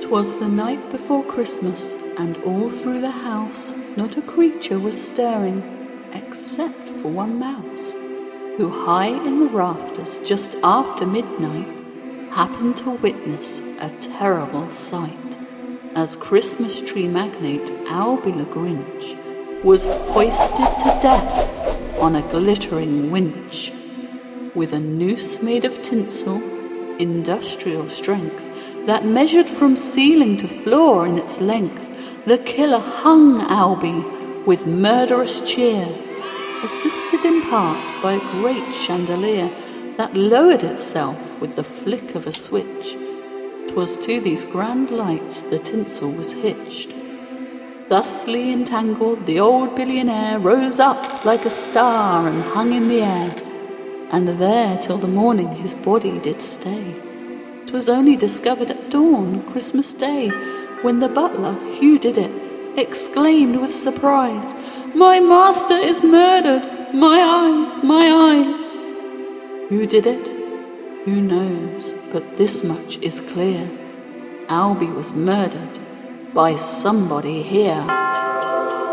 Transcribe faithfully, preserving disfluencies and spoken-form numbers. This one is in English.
'Twas the night before Christmas, and all through the house not a creature was stirring, except for one mouse, who high in the rafters just after midnight happened to witness a terrible sight, as Christmas tree magnate Albie le Grinch was hoisted to death on a glittering winch. With a noose made of tinsel, industrial strength, that measured from ceiling to floor in its length, the killer hung Albie with murderous cheer, assisted in part by a great chandelier that lowered itself with the flick of a switch. 'Twas to these grand lights the tinsel was hitched. Thusly entangled, the old billionaire rose up like a star and hung in the air, and there till the morning his body did stay. 'Twas only discovered at dawn, Christmas Day, when the butler, Hugh did it, exclaimed with surprise, "My master is murdered! My eyes, my eyes!" Who did it? Who knows? But this much is clear: Albie was murdered by somebody here.